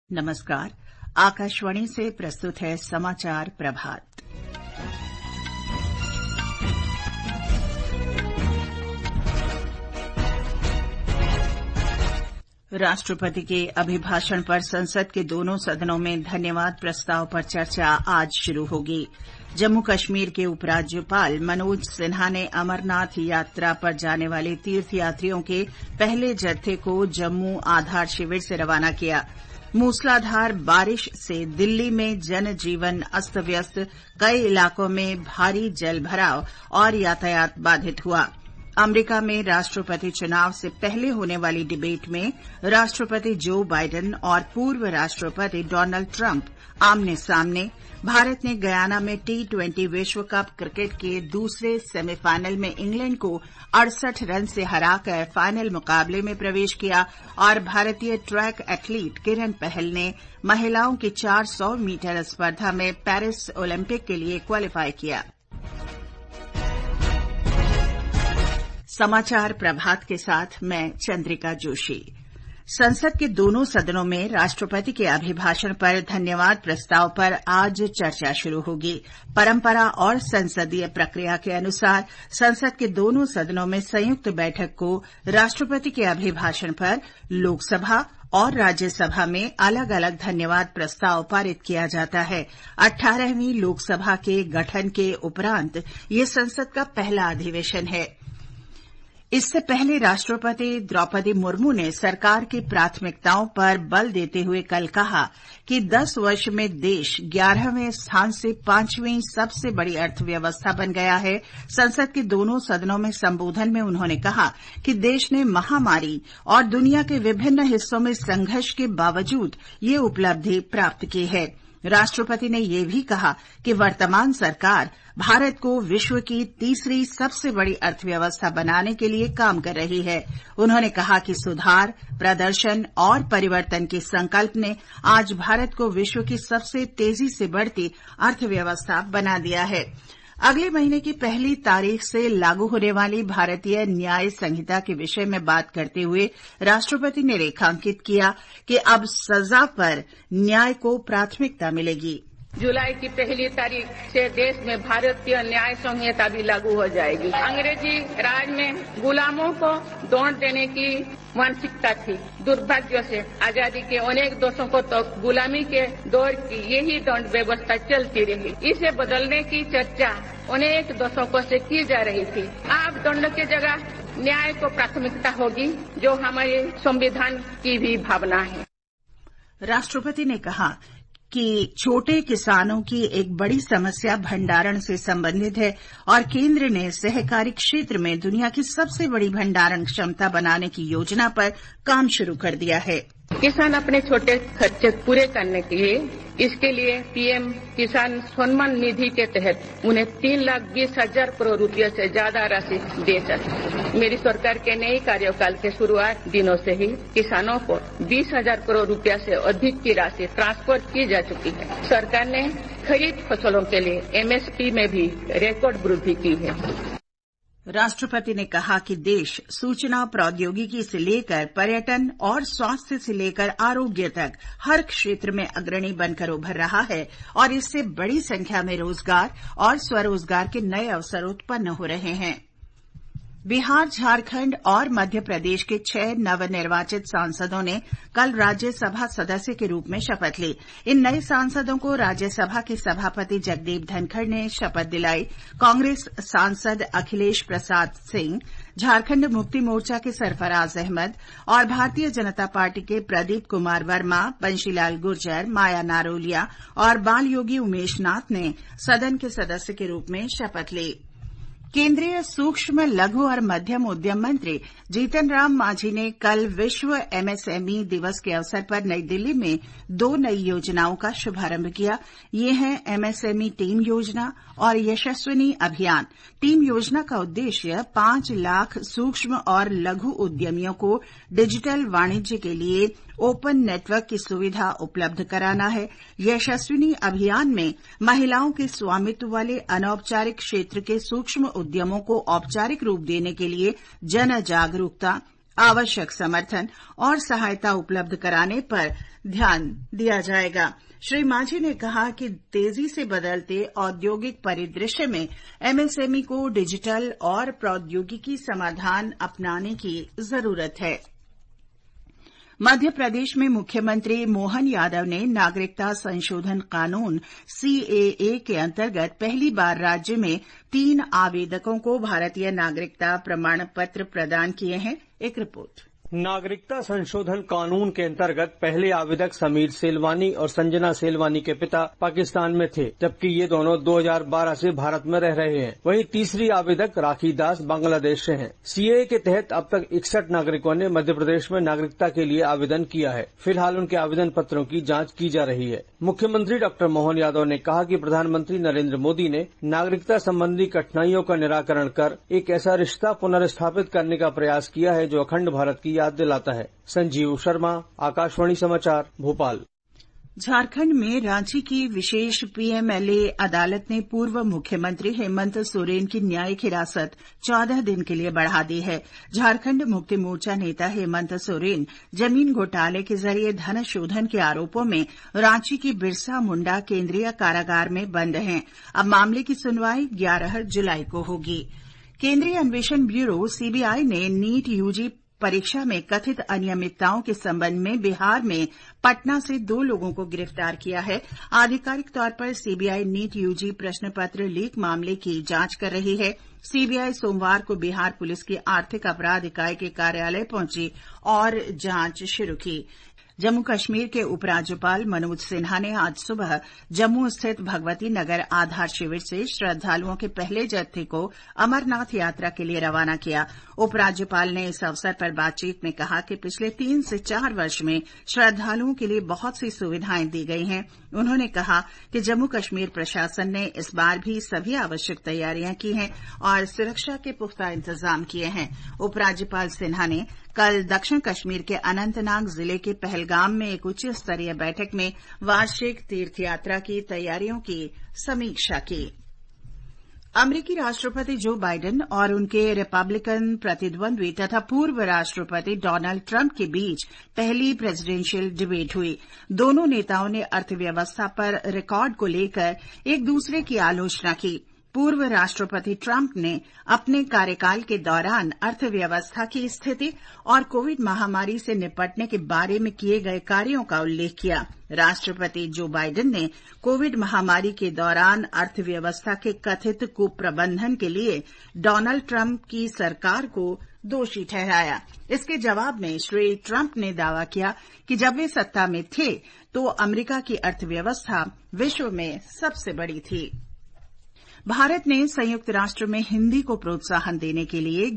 नमस्कार। आकाशवाणी से प्रस्तुत है समाचार प्रभात। राष्ट्रपति के अभिभाषण पर संसद के दोनों सदनों में धन्यवाद प्रस्ताव पर चर्चा आज शुरू होगी। जम्मू कश्मीर के उपराज्यपाल मनोज सिन्हा ने अमरनाथ यात्रा पर जाने वाले तीर्थयात्रियों के पहले जत्थे को जम्मू आधार शिविर से रवाना किया। मूसलाधार बारिश से दिल्ली में जनजीवन अस्त व्यस्त, कई इलाकों में भारी जलभराव और यातायात बाधित हुआ। अमेरिका में राष्ट्रपति चुनाव से पहले होने वाली डिबेट में राष्ट्रपति जो बाइडेन और पूर्व राष्ट्रपति डोनाल्ड ट्रंप आमने सामने। भारत ने गयाना में T20 विश्व कप क्रिकेट के दूसरे सेमीफाइनल में इंग्लैंड को 68 रन से हराकर फाइनल मुकाबले में प्रवेश किया और भारतीय ट्रैक एथलीट किरण पहल ने महिलाओं की 400 मीटर स्पर्धा में पेरिस ओलंपिक के लिए क्वालीफाई किया। समाचार प्रभात के साथ मैं चंद्रिका जोशी। संसद के दोनों सदनों में राष्ट्रपति के अभिभाषण पर धन्यवाद प्रस्ताव पर आज चर्चा शुरू होगी। परंपरा और संसदीय प्रक्रिया के अनुसार संसद के दोनों सदनों में संयुक्त बैठक को राष्ट्रपति के अभिभाषण पर लोकसभा और राज्यसभा में अलग अलग धन्यवाद प्रस्ताव पारित किया जाता है। 18वीं लोकसभा के गठन के उपरांत ये संसद का पहला अधिवेशन है। इससे पहले राष्ट्रपति द्रौपदी मुर्मू ने सरकार की प्राथमिकताओं पर बल देते हुए कल कहा कि 10 वर्ष में देश 11वें स्थान से 5वीं सबसे बड़ी अर्थव्यवस्था बन गया है। संसद के दोनों सदनों में संबोधन में उन्होंने कहा कि देश ने महामारी और दुनिया के विभिन्न हिस्सों में संघर्ष के बावजूद ये उपलब्धि प्राप्त की है। राष्ट्रपति ने यह भी कहा कि वर्तमान सरकार भारत को विश्व की तीसरी सबसे बड़ी अर्थव्यवस्था बनाने के लिए काम कर रही है। उन्होंने कहा कि सुधार, प्रदर्शन और परिवर्तन के संकल्प ने आज भारत को विश्व की सबसे तेजी से बढ़ती अर्थव्यवस्था बना दिया है। अगले महीने की 1 तारीख से लागू होने वाली भारतीय न्याय संहिता के विषय में बात करते हुए राष्ट्रपति ने रेखांकित किया कि अब सजा पर न्याय को प्राथमिकता मिलेगी। जुलाई की 1 तारीख से देश में भारतीय न्याय संहिता भी लागू हो जाएगी। अंग्रेजी राज में गुलामों को दौड़ देने की मानसिकता थी। दुर्भाग्य से आजादी के अनेक दशकों तक गुलामी के दौर की यही दंड व्यवस्था चलती रही। इसे बदलने की चर्चा अनेक दशकों से की जा रही थी। अब दंड की जगह न्याय को प्राथमिकता होगी, जो हमारे संविधान की भी भावना है। राष्ट्रपति ने कहा कि छोटे किसानों की एक बड़ी समस्या भंडारण से संबंधित है और केंद्र ने सहकारी क्षेत्र में दुनिया की सबसे बड़ी भंडारण क्षमता बनाने की योजना पर काम शुरू कर दिया है। किसान अपने छोटे खर्चे पूरे करने के लिए इसके लिए पीएम किसान सम्मान निधि के तहत उन्हें 3,20,000 करोड़ रुपये से ज्यादा राशि दे सकते। मेरी सरकार के नए कार्यकाल के शुरुआत दिनों से ही किसानों को 20,000 करोड़ रुपया से अधिक की राशि ट्रांसफर की जा चुकी है। सरकार ने खरीफ फसलों के लिए एमएसपी में भी रिकॉर्ड वृद्धि की है। राष्ट्रपति ने कहा कि देश सूचना प्रौद्योगिकी से लेकर पर्यटन और स्वास्थ्य से लेकर आरोग्य तक हर क्षेत्र में अग्रणी बनकर उभर रहा है और इससे बड़ी संख्या में रोजगार और स्वरोजगार के नए अवसर उत्पन्न हो रहे हैं। बिहार, झारखंड और मध्य प्रदेश के 6 नवनिर्वाचित सांसदों ने कल राज्यसभा सदस्य के रूप में शपथ ली। इन नए सांसदों को राज्यसभा के सभापति जगदीप धनखड़ ने शपथ दिलाई। कांग्रेस सांसद अखिलेश प्रसाद सिंह, झारखंड मुक्ति मोर्चा के सरफराज अहमद और भारतीय जनता पार्टी के प्रदीप कुमार वर्मा, बंशीलाल गुर्जर, माया नारोलिया और बाल योगी उमेश नाथ ने सदन के सदस्य के रूप में शपथ ली। केंद्रीय सूक्ष्म, लघु और मध्यम उद्यम मंत्री जीतन राम मांझी ने कल विश्व एमएसएमई दिवस के अवसर पर नई दिल्ली में 2 नई योजनाओं का शुभारंभ किया। ये हैं एमएसएमई टीम योजना और यशस्विनी अभियान। टीम योजना का उद्देश्य 5 लाख सूक्ष्म और लघु उद्यमियों को डिजिटल वाणिज्य के लिए ओपन नेटवर्क की सुविधा उपलब्ध कराना है। यशस्विनी अभियान में महिलाओं के स्वामित्व वाले अनौपचारिक क्षेत्र के सूक्ष्म उद्यमों को औपचारिक रूप देने के लिए जन जागरूकता, आवश्यक समर्थन और सहायता उपलब्ध कराने पर ध्यान दिया जाएगा। श्री मांझी ने कहा कि तेजी से बदलते औद्योगिक परिदृश्य में एमएसएमई को डिजिटल और प्रौद्योगिकी समाधान अपनाने की जरूरत है। मध्य प्रदेश में मुख्यमंत्री मोहन यादव ने नागरिकता संशोधन कानून सीएए के अंतर्गत पहली बार राज्य में 3 आवेदकों को भारतीय नागरिकता प्रमाण पत्र प्रदान किए हैं। एक रिपोर्ट। नागरिकता संशोधन कानून के अंतर्गत पहले आवेदक समीर सेलवानी और संजना सेलवानी के पिता पाकिस्तान में थे, जबकि ये दोनों 2012 से भारत में रह रहे हैं। वहीं तीसरी आवेदक राखी दास बांग्लादेश से हैं। सीएए के तहत अब तक 61 नागरिकों ने मध्य प्रदेश में नागरिकता के लिए आवेदन किया है। फिलहाल उनके आवेदन पत्रों की जांच की जा रही है। मुख्यमंत्री डॉक्टर मोहन यादव ने कहा कि प्रधानमंत्री नरेंद्र मोदी ने नागरिकता संबंधी कठिनाइयों का निराकरण कर एक ऐसा रिश्ता पुनर्स्थापित करने का प्रयास किया है जो अखंड भारत की याद दिलाता है। संजीव शर्मा, आकाशवाणी समाचार, भोपाल। झारखंड में रांची की विशेष पीएमएलए अदालत ने पूर्व मुख्यमंत्री हेमंत सोरेन की न्यायिक हिरासत 14 दिन के लिए बढ़ा दी है। झारखंड मुक्ति मोर्चा नेता हेमंत सोरेन जमीन घोटाले के जरिए धन शोधन के आरोपों में रांची की बिरसा मुंडा केंद्रीय कारागार में बंद हैं। अब मामले की सुनवाई 11 जुलाई को होगी। केंद्रीय अन्वेषण ब्यूरो सीबीआई ने नीट यूजी परीक्षा में कथित अनियमितताओं के संबंध में बिहार में पटना से 2 लोगों को गिरफ्तार किया है। आधिकारिक तौर पर सीबीआई नीट यूजी प्रश्न पत्र लीक मामले की जांच कर रही है। सीबीआई सोमवार को बिहार पुलिस की आर्थिक अपराध इकाई के कार्यालय पहुंची और जांच शुरू की। जम्मू कश्मीर के उपराज्यपाल मनोज सिन्हा ने आज सुबह जम्मू स्थित भगवती नगर आधार शिविर से श्रद्धालुओं के पहले जत्थे को अमरनाथ यात्रा के लिए रवाना किया। उपराज्यपाल ने इस अवसर पर बातचीत में कहा कि पिछले 3 से 4 वर्ष में श्रद्धालुओं के लिए बहुत सी सुविधाएं दी गई हैं। उन्होंने कहा कि जम्मू कश्मीर प्रशासन ने इस बार भी सभी आवश्यक तैयारियां की हैं और सुरक्षा के पुख्ता इंतजाम किए हैं। उपराज्यपाल सिन्हा ने कल दक्षिण कश्मीर के अनंतनाग जिले के पहलगाम में एक उच्च स्तरीय बैठक में वार्षिक तीर्थयात्रा की तैयारियों की समीक्षा की। अमेरिकी राष्ट्रपति जो बाइडेन और उनके रिपब्लिकन प्रतिद्वंद्वी तथा पूर्व राष्ट्रपति डोनाल्ड ट्रंप के बीच पहली प्रेसिडेंशियल डिबेट हुई। दोनों नेताओं ने अर्थव्यवस्था पर रिकॉर्ड को लेकर एक दूसरे की आलोचना की। पूर्व राष्ट्रपति ट्रंप ने अपने कार्यकाल के दौरान अर्थव्यवस्था की स्थिति और कोविड महामारी से निपटने के बारे में किए गए कार्यों का उल्लेख किया। राष्ट्रपति जो बाइडेन ने कोविड महामारी के दौरान अर्थव्यवस्था के कथित कुप्रबंधन के लिए डोनाल्ड ट्रंप की सरकार को दोषी ठहराया। इसके जवाब में श्री ट्रंप ने दावा किया कि जब वे सत्ता में थे तो अमेरिका की अर्थव्यवस्था विश्व में सबसे बड़ी थी। भारत ने संयुक्त राष्ट्र में हिंदी को प्रोत्साहन देने के लिए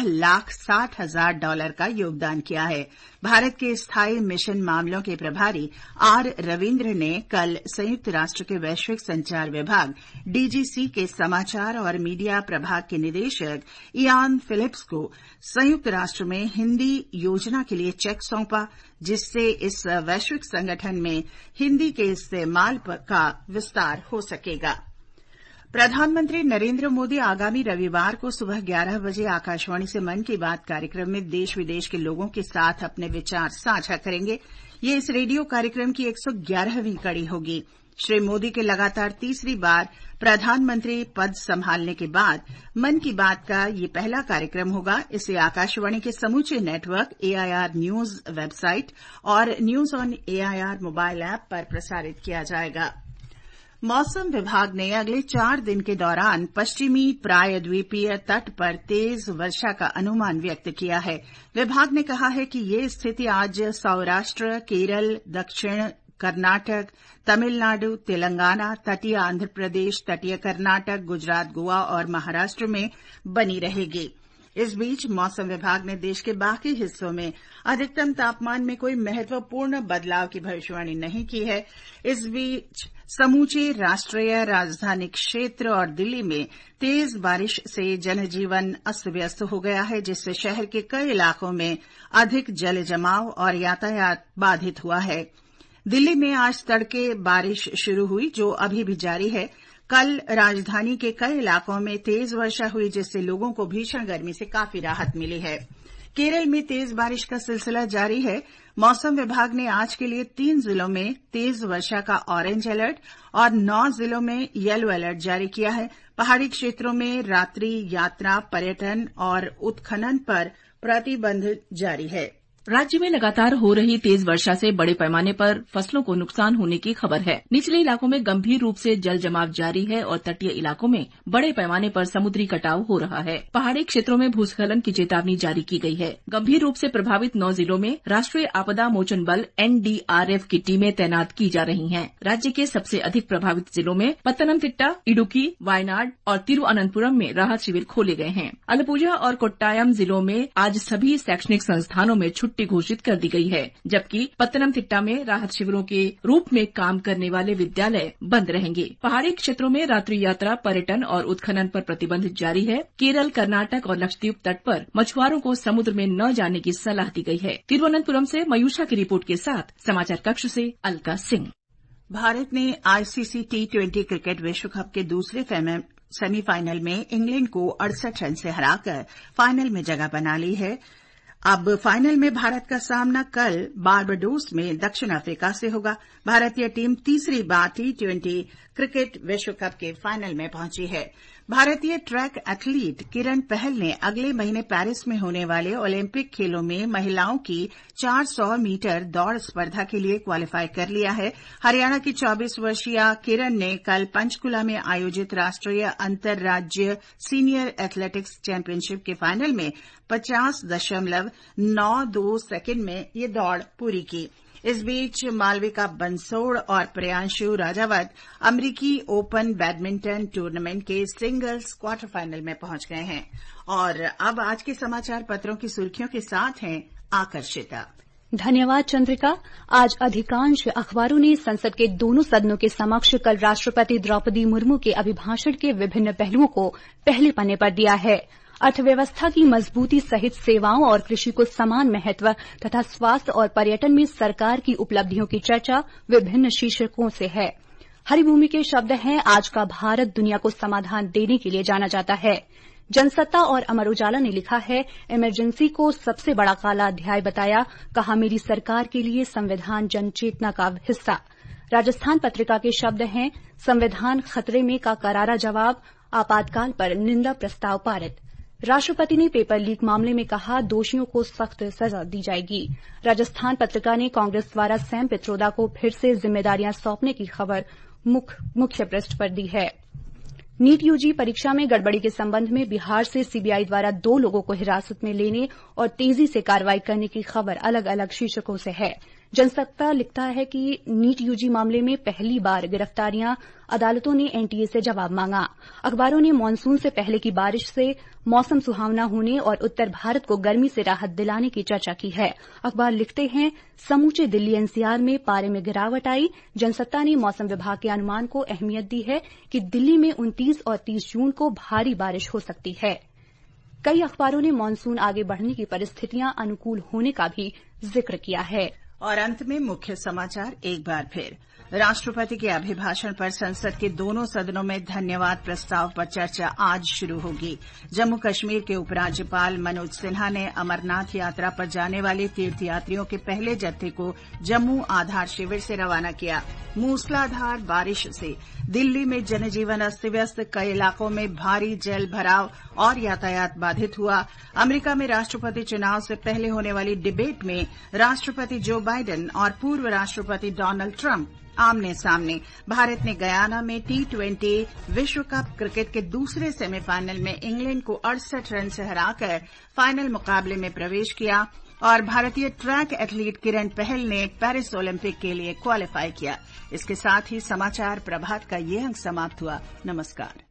$11,60,000 का योगदान किया है। भारत के स्थायी मिशन मामलों के प्रभारी आर रविन्द्र ने कल संयुक्त राष्ट्र के वैश्विक संचार विभाग डीजीसी के समाचार और मीडिया प्रभाग के निदेशक इयान फिलिप्स को संयुक्त राष्ट्र में हिंदी योजना के लिए चेक सौंपा, जिससे इस वैश्विक संगठन में हिंदी के इस्तेमाल का विस्तार हो सकेगा। प्रधानमंत्री नरेंद्र मोदी आगामी रविवार को सुबह 11 बजे आकाशवाणी से मन की बात कार्यक्रम में देश विदेश के लोगों के साथ अपने विचार साझा करेंगे। ये इस रेडियो कार्यक्रम की 111वीं कड़ी होगी। श्री मोदी के लगातार तीसरी बार प्रधानमंत्री पद संभालने के बाद मन की बात का ये पहला कार्यक्रम होगा। इसे आकाशवाणी के समूचे नेटवर्क एआईआर न्यूज वेबसाइट और news on AIR mobile app पर प्रसारित किया जाएगा। मौसम विभाग ने अगले 4 दिन के दौरान पश्चिमी प्रायद्वीपीय तट पर तेज वर्षा का अनुमान व्यक्त किया है। विभाग ने कहा है कि ये स्थिति आज सौराष्ट्र, केरल, दक्षिण कर्नाटक, तमिलनाडु, तेलंगाना, तटीय आंध्र प्रदेश, तटीय कर्नाटक, गुजरात, गोवा और महाराष्ट्र में बनी रहेगी। इस बीच मौसम विभाग ने देश के बाकी हिस्सों में अधिकतम तापमान में कोई महत्वपूर्ण बदलाव की भविष्यवाणी नहीं की है। इस बीच समूचे राष्ट्रीय राजधानी क्षेत्र और दिल्ली में तेज बारिश से जनजीवन अस्त व्यस्त हो गया है, जिससे शहर के कई इलाकों में अधिक जल जमाव और यातायात बाधित हुआ है। दिल्ली में आज तड़के बारिश शुरू हुई, जो अभी भी जारी है। कल राजधानी के कई इलाकों में तेज वर्षा हुई, जिससे लोगों को भीषण गर्मी से काफी राहत मिली है। केरल में तेज बारिश का सिलसिला जारी है। मौसम विभाग ने आज के लिए 3 जिलों में तेज वर्षा का ऑरेंज अलर्ट और 9 जिलों में येलो अलर्ट जारी किया है। पहाड़ी क्षेत्रों में रात्रि यात्रा, पर्यटन और उत्खनन पर प्रतिबंध जारी है। राज्य में लगातार हो रही तेज वर्षा से बड़े पैमाने पर फसलों को नुकसान होने की खबर है। निचले इलाकों में गंभीर रूप से जल जमाव जारी है और तटीय इलाकों में बड़े पैमाने पर समुद्री कटाव हो रहा है। पहाड़ी क्षेत्रों में भूस्खलन की चेतावनी जारी की गई है। गंभीर रूप से प्रभावित 9 जिलों में राष्ट्रीय आपदा मोचन बल NDRF की टीमें तैनात की जा रही हैं। राज्य के सबसे अधिक प्रभावित जिलों में पत्तनमथिट्टा, इडुक्की, वायनाड और तिरुअनंतपुरम में राहत शिविर खोले गए हैं। आलपुझा और कोट्टायम जिलों में आज सभी शैक्षणिक संस्थानों में छुट्टी घोषित कर दी गई है, जबकि पत्तनमथिट्टा में राहत शिविरों के रूप में काम करने वाले विद्यालय बंद रहेंगे। पहाड़ी क्षेत्रों में रात्रि यात्रा, पर्यटन और उत्खनन पर प्रतिबंध जारी है। केरल, कर्नाटक और लक्षद्वीप तट पर मछुआरों को समुद्र में न जाने की सलाह दी गई है। तिरुवनंतपुरम से मयूषा की रिपोर्ट के साथ समाचार कक्ष से अलका सिंह। भारत ने ICC T20 क्रिकेट विश्व कप के दूसरे सेमीफाइनल में इंग्लैंड को 68 रन से हराकर फाइनल में जगह बना ली है। अब फाइनल में भारत का सामना कल बारबाडोस में दक्षिण अफ्रीका से होगा। भारतीय टीम तीसरी बार T20 क्रिकेट विश्व कप के फाइनल में पहुंची है। भारतीय ट्रैक एथलीट किरण पहल ने अगले महीने पेरिस में होने वाले ओलंपिक खेलों में महिलाओं की 400 मीटर दौड़ स्पर्धा के लिए क्वालीफाई कर लिया है। हरियाणा की 24 वर्षीय किरण ने कल पंचकुला में आयोजित राष्ट्रीय अंतर्राज्यीय सीनियर एथलेटिक्स चैंपियनशिप के फाइनल में 50.92 सेकंड में ये दौड़ पूरी की। इस बीच मालविका बंसोड़ और प्रियांशु राजावत अमेरिकी ओपन बैडमिंटन टूर्नामेंट के सिंगल्स क्वार्टर फाइनल में पहुंच गए हैं। और अब आज के समाचार पत्रों की सुर्खियों के साथ हैं आकर्षिता। धन्यवाद चंद्रिका। आज अधिकांश अखबारों ने संसद के दोनों सदनों के समक्ष कल राष्ट्रपति द्रौपदी मुर्मू के अभिभाषण के विभिन्न पहलुओं को पहले पन्ने पर दिया है। अर्थव्यवस्था की मजबूती सहित सेवाओं और कृषि को समान महत्व तथा स्वास्थ्य और पर्यटन में सरकार की उपलब्धियों की चर्चा विभिन्न शीर्षकों से है। हरिभूमि के शब्द हैं, आज का भारत दुनिया को समाधान देने के लिए जाना जाता है। जनसत्ता और अमर उजाला ने लिखा है, इमरजेंसी को सबसे बड़ा काला अध्याय बताया, कहा मेरी सरकार के लिए संविधान जनचेतना का हिस्सा। राजस्थान पत्रिका के शब्द हैं, संविधान खतरे में का करारा जवाब, आपातकाल पर निंदा प्रस्ताव पारित। राष्ट्रपति ने पेपर लीक मामले में कहा, दोषियों को सख्त सजा दी जाएगी। राजस्थान पत्रिका ने कांग्रेस द्वारा सैम पित्रोदा को फिर से जिम्मेदारियां सौंपने की खबर मुख्य पृष्ठ पर दी है। नीट यूजी परीक्षा में गड़बड़ी के संबंध में बिहार से सीबीआई द्वारा 2 लोगों को हिरासत में लेने और तेजी से कार्रवाई करने की खबर अलग अलग शीर्षकों से है। जनसत्ता लिखता है कि नीट यूजी मामले में पहली बार गिरफ्तारियां, अदालतों ने एनटीए से जवाब मांगा। अखबारों ने मानसून से पहले की बारिश से मौसम सुहावना होने और उत्तर भारत को गर्मी से राहत दिलाने की चर्चा की है। अखबार लिखते हैं, समूचे दिल्ली एनसीआर में पारे में गिरावट आई। जनसत्ता ने मौसम विभाग के अनुमान को अहमियत दी है कि दिल्ली में 29 और 30 जून को भारी बारिश हो सकती है। कई अखबारों ने मानसून आगे बढ़ने की परिस्थितियां अनुकूल होने का भी जिक्र किया है। और अंत में मुख्य समाचार एक बार फिर। राष्ट्रपति के अभिभाषण पर संसद के दोनों सदनों में धन्यवाद प्रस्ताव पर चर्चा आज शुरू होगी। जम्मू कश्मीर के उपराज्यपाल मनोज सिन्हा ने अमरनाथ यात्रा पर जाने वाले तीर्थयात्रियों के पहले जत्थे को जम्मू आधार शिविर से रवाना किया। मूसलाधार बारिश से दिल्ली में जनजीवन अस्त व्यस्त, कई इलाकों में भारी जल भराव और यातायात बाधित हुआ। अमेरिका में राष्ट्रपति चुनाव से पहले होने वाली डिबेट में राष्ट्रपति जो बाइडेन और पूर्व राष्ट्रपति डोनाल्ड ट्रंप आमने सामने। भारत ने गयाना में T20 विश्व कप क्रिकेट के दूसरे सेमीफाइनल में इंग्लैंड को 68 रन से हराकर फाइनल मुकाबले में प्रवेश किया। और भारतीय ट्रैक एथलीट किरण पहल ने पेरिस ओलंपिक के लिए क्वालीफाई किया। इसके साथ ही समाचार प्रभात का ये अंक समाप्त हुआ। नमस्कार।